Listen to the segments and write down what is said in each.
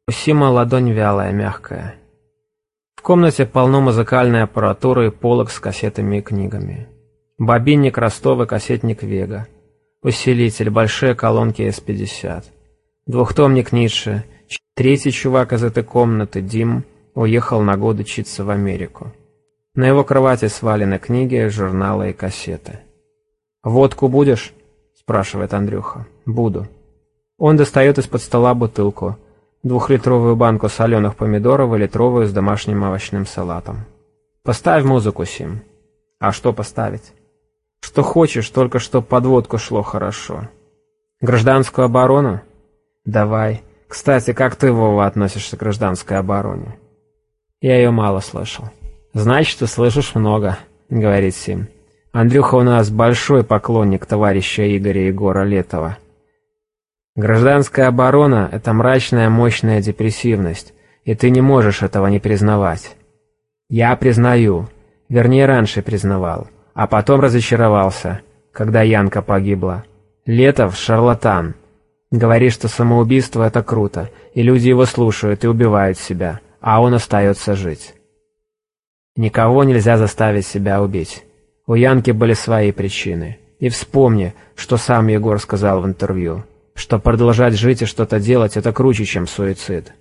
У Сима ладонь вялая, мягкая. В комнате полно музыкальной аппаратуры и полок с кассетами и книгами. Бобинник Ростова, кассетник Вега. Усилитель, большие колонки С-50. Двухтомник Ницше. Третий чувак из этой комнаты, Дим, уехал на год учиться в Америку. На его кровати свалены книги, журналы и кассеты. «Водку будешь?» – спрашивает Андрюха. «Буду». Он достает из-под стола бутылку, 2-литровую банку соленых помидоров и литровую с домашним овощным салатом. «Поставь музыку, Сим». «А что поставить?» «Что хочешь, только чтоб под водку шло хорошо». «Гражданскую оборону?» «Давай. Кстати, как ты, Вова, относишься к гражданской обороне?» «Я ее мало слышал». «Значит, ты слышишь много», — говорит Сим. «Андрюха у нас большой поклонник товарища Игоря Егора Летова. Гражданская оборона — это мрачная, мощная депрессивность, и ты не можешь этого не признавать. Я признаю, вернее, раньше признавал, а потом разочаровался, когда Янка погибла. Летов — шарлатан. Говорит, что самоубийство — это круто, и люди его слушают и убивают себя, а он остается жить. Никого нельзя заставить себя убить. У Янки были свои причины. И вспомни, что сам Егор сказал в интервью, что продолжать жить и что-то делать — это круче, чем суицид.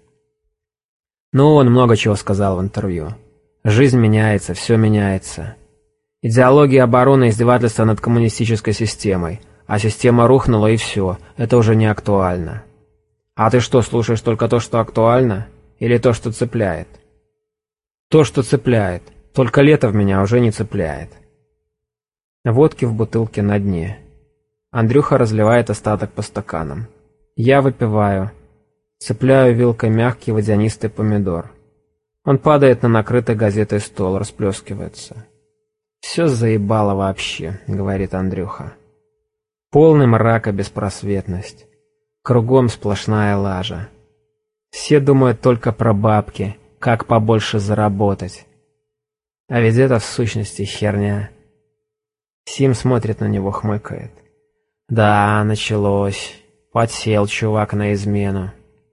Ну, он много чего сказал в интервью. Жизнь меняется, все меняется. Идеология обороны — издевательство над коммунистической системой, а система рухнула, и все, это уже не актуально. А ты что, слушаешь только то, что актуально? Или то, что цепляет? То, что цепляет. Только Летов меня уже не цепляет. Водки в бутылке на дне. Андрюха разливает остаток по стаканам. Я выпиваю. Цепляю вилкой мягкий водянистый помидор. Он падает на накрытый газетой стол, расплескивается. «Все заебало вообще», — говорит Андрюха. «Полный мрак и беспросветность. Кругом сплошная лажа. Все думают только про бабки, как побольше заработать. А ведь это в сущности херня». Сим смотрит на него, хмыкает. «Да, началось. Подсел чувак на измену.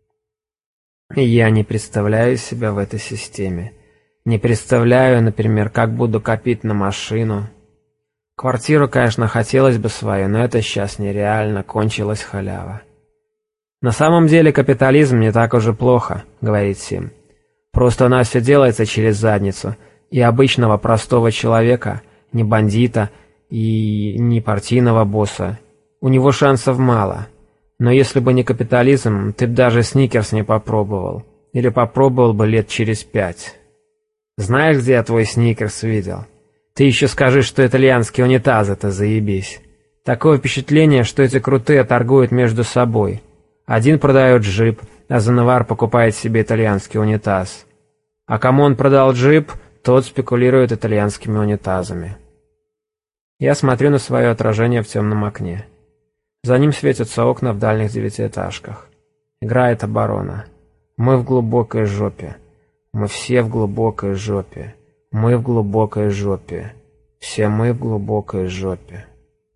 Я не представляю себя в этой системе. Не представляю, например, как буду копить на машину. Квартиру, конечно, хотелось бы свою, но это сейчас нереально, кончилась халява. На самом деле капитализм не так уж и плохо», — говорит Сим. «Просто у нас все делается через задницу, и обычного простого человека, не бандита и не партийного босса, у него шансов мало. Но если бы не капитализм, ты б даже сникерс не попробовал. Или попробовал бы лет через 5. Знаешь, где я твой сникерс видел? Ты еще скажи, что итальянские унитазы-то заебись. Такое впечатление, что эти крутые торгуют между собой. Один продает джип, а Занавар покупает себе итальянский унитаз. А кому он продал джип, тот спекулирует итальянскими унитазами». Я смотрю на свое отражение в темном окне. За ним светятся окна в дальних 9-этажках. Играет оборона. Мы в глубокой жопе. Мы все в глубокой жопе. Мы в глубокой жопе. Все мы в глубокой жопе.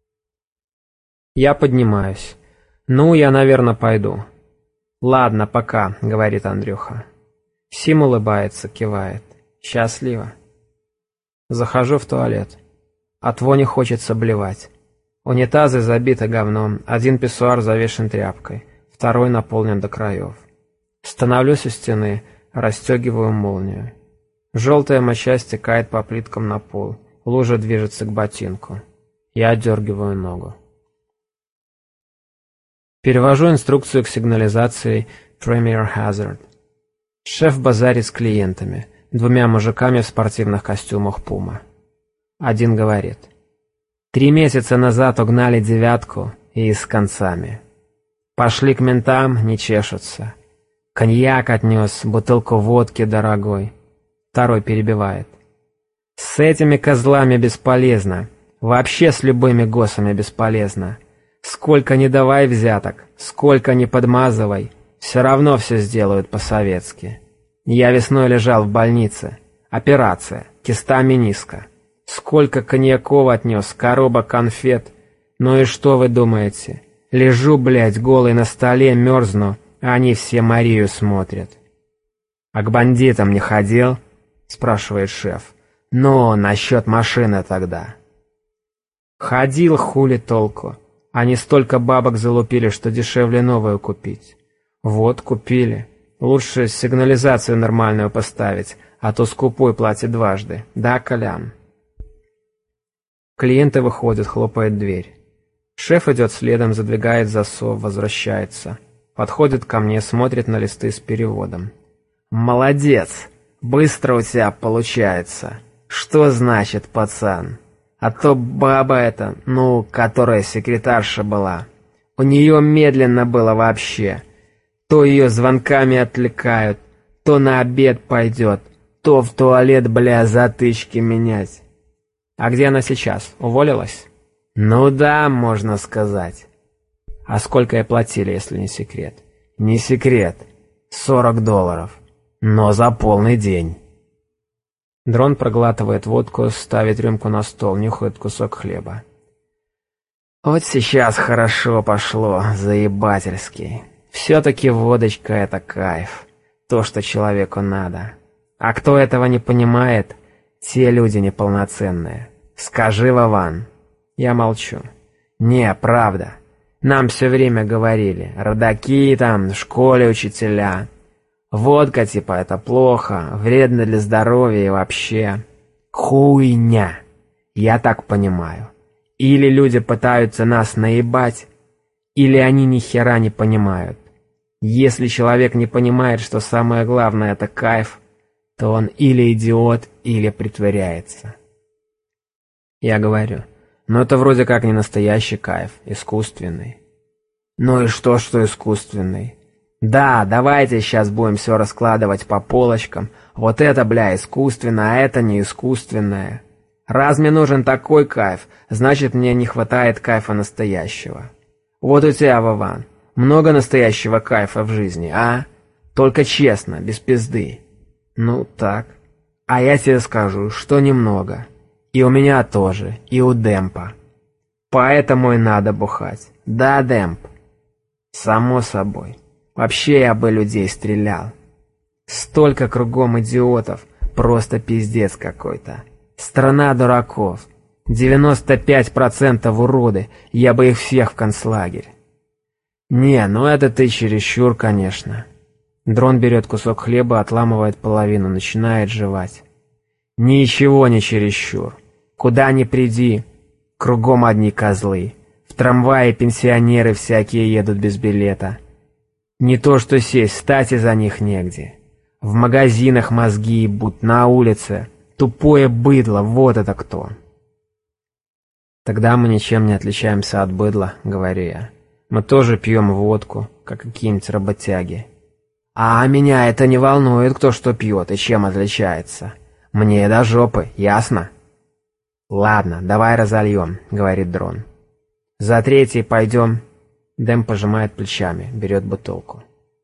Я поднимаюсь. «Ну, я, наверное, пойду». «Ладно, пока», — говорит Андрюха. Сим улыбается, кивает. «Счастливо». Захожу в туалет. От вони хочется блевать. Унитазы забиты говном, один писсуар завешен тряпкой, второй наполнен до краев. Становлюсь у стены, расстегиваю молнию. Желтая моча стекает по плиткам на пол, лужа движется к ботинку. Я отдергиваю ногу. Перевожу инструкцию к сигнализации Premier Hazard. Шеф базарит с клиентами, 2 мужиками в спортивных костюмах Puma. Один говорит: 3 месяца назад угнали 9 и с концами. Пошли к ментам, не чешутся. Коньяк отнес, бутылку водки дорогой. Второй перебивает: с этими козлами бесполезно. Вообще с любыми госами бесполезно. Сколько ни давай взяток, сколько ни подмазывай, все равно все сделают по-советски. Я весной лежал в больнице. Операция, киста мениска. Сколько коньяков отнес, коробок конфет. Ну и что вы думаете? Лежу, блядь, голый на столе, мерзну, Они все Марию смотрят. «А к бандитам не ходил?» — спрашивает шеф. «Ну, насчет машины тогда». «Ходил, хули толку. Они столько бабок залупили, что дешевле новую купить». «Вот, купили. Лучше сигнализацию нормальную поставить, а то скупой платит дважды. Да, Колян?» Клиенты выходят, хлопает дверь. Шеф идет следом, задвигает засов, возвращается. Подходит ко мне, смотрит на листы с переводом. «Молодец! Быстро у тебя получается. Что значит, пацан? А то баба эта, которая секретарша была, у нее медленно было вообще. То ее звонками отвлекают, то на обед пойдет, то в туалет, затычки менять». «А где она сейчас? Уволилась?» «Ну да, можно сказать». «А сколько ей платили, если не секрет?» «Не секрет. $40. Но за полный день». Дрон проглатывает водку, ставит рюмку на стол, нюхает кусок хлеба. «Вот сейчас хорошо пошло, заебательски. Все-таки водочка — это кайф. То, что человеку надо. А кто этого не понимает, те люди неполноценные. Скажи, Вован». Я молчу. «Не, правда. Нам все время говорили. Родаки там, в школе учителя. Водка типа это плохо, вредно для здоровья и вообще. Хуйня. Я так понимаю. Или люди пытаются нас наебать, или они ни хера не понимают. Если человек не понимает, что самое главное — это кайф, то он или идиот, или притворяется». Я говорю: «Но это вроде как не настоящий кайф, искусственный». «Ну и что искусственный? Да, давайте сейчас будем все раскладывать по полочкам. Вот это, искусственно, а это не искусственное. Раз мне нужен такой кайф, значит мне не хватает кайфа настоящего. Вот у тебя, Вован, много настоящего кайфа в жизни, а? Только честно, без пизды». «Ну так. А я тебе скажу, что немного. И у меня тоже, и у Демпа. Поэтому и надо бухать. Да, Демп?» «Само собой. Вообще я бы людей стрелял. Столько кругом идиотов, просто пиздец какой-то. Страна дураков. 95% уроды, я бы их всех в концлагерь». «Не, это ты чересчур, конечно». Дрон берет кусок хлеба, отламывает половину, начинает жевать. «Ничего не чересчур. Куда ни приди, кругом одни козлы. В трамвае пенсионеры всякие едут без билета. Не то что сесть, встать из-за них негде. В магазинах мозги ебут, на улице. Тупое быдло, вот это кто». «Тогда мы ничем не отличаемся от быдла», — говорю я. «Мы тоже пьем водку, как какие-нибудь работяги». «А меня это не волнует, кто что пьет и чем отличается. Мне до жопы, ясно?» «Ладно, давай разольем», — говорит Дрон. «За третий пойдем». Дэм пожимает плечами, берет бутылку.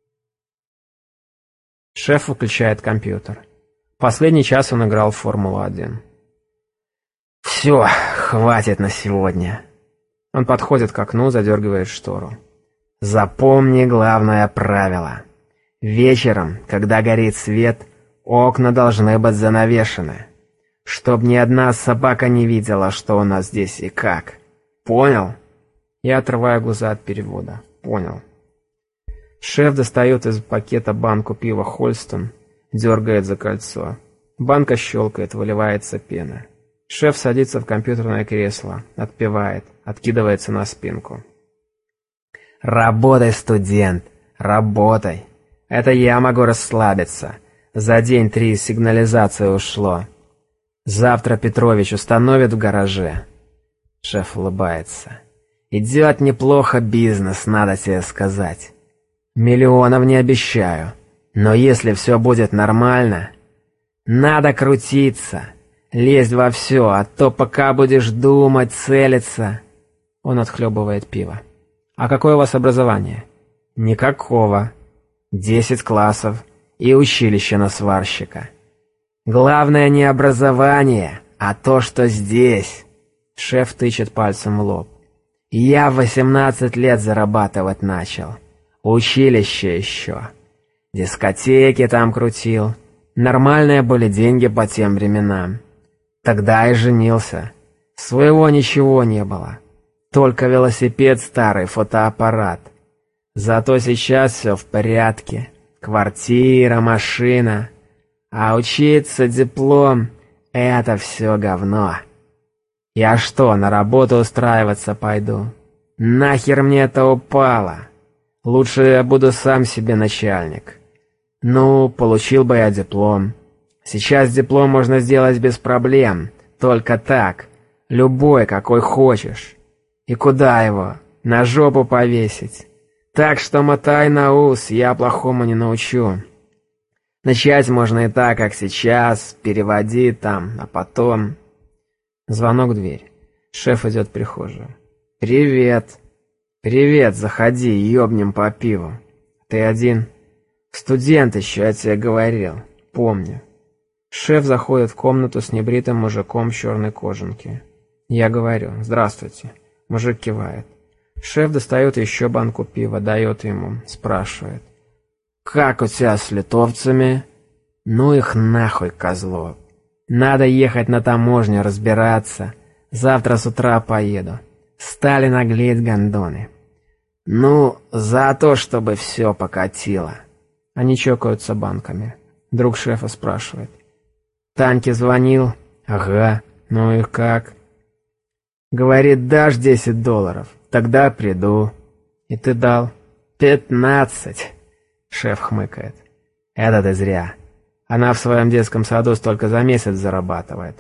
Шеф выключает компьютер. Последний час он играл в Формулу-1. «Все, хватит на сегодня». Он подходит к окну, задергивает штору. «Запомни главное правило. Вечером, когда горит свет, окна должны быть занавешены, чтоб ни одна собака не видела, что у нас здесь и как. Понял?» Я отрываю глаза от перевода. «Понял». Шеф достает из пакета банку пива «Хольстон», дергает за кольцо. Банка щелкает, выливается пена. Шеф садится в компьютерное кресло, отпивает, откидывается на спинку. «Работай, студент, работай. Это я могу расслабиться. За день 3 сигнализации ушло. Завтра Петрович установит в гараже». Шеф улыбается. «Идет неплохо бизнес, надо тебе сказать. Миллионов не обещаю, но если все будет нормально, надо крутиться, лезть во все, а то пока будешь думать, целиться». Он отхлебывает пиво. «А какое у вас образование?» «Никакого. 10 классов и училище на сварщика. Главное не образование, а то, что здесь». Шеф тычет пальцем в лоб. «Я в 18 лет зарабатывать начал. Училище еще. Дискотеки там крутил. Нормальные были деньги по тем временам. Тогда и женился. Своего ничего не было. Только велосипед старый, фотоаппарат. Зато сейчас все в порядке. Квартира, машина. А учиться, диплом — это все говно. Я что, на работу устраиваться пойду? Нахер мне это упало? Лучше я буду сам себе начальник. Ну, получил бы я диплом. Сейчас диплом можно сделать без проблем. Только так. Любой, какой хочешь. И куда его? На жопу повесить. Так что мотай на ус, я плохому не научу. Начать можно и так, как сейчас, переводить там, а потом... Звонок в дверь. Шеф идет в прихожую. «Привет». «Привет, заходи, ёбнем по пиву». «Ты один?» «Студент еще, я тебе говорил. Помню». Шеф заходит в комнату с небритым мужиком в черной кожанке. Я говорю: «Здравствуйте». Мужик кивает. Шеф достает еще банку пива, дает ему, спрашивает: «Как у тебя с литовцами?» «Ну их нахуй, козлов. Надо ехать на таможню разбираться. Завтра с утра поеду. Стали наглеть гондоны. Ну, за то, чтобы все покатило». Они чокаются банками. Друг шефа спрашивает: «Таньке звонил?» «Ага. Ну и как?» «Говорит, дашь $10. Тогда приду». «И ты дал?» 15. Шеф хмыкает. «Это ты зря. Она в своем детском саду столько за месяц зарабатывает».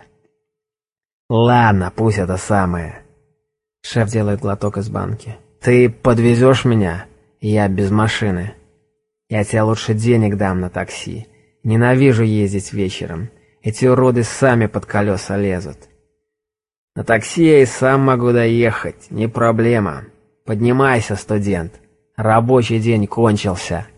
«Ладно, пусть это самое». Шеф делает глоток из банки. «Ты подвезешь меня? Я без машины. Я тебе лучше денег дам на такси. Ненавижу ездить вечером. Эти уроды сами под колеса лезут». «На такси я и сам могу доехать, не проблема. Поднимайся, студент. Рабочий день кончился».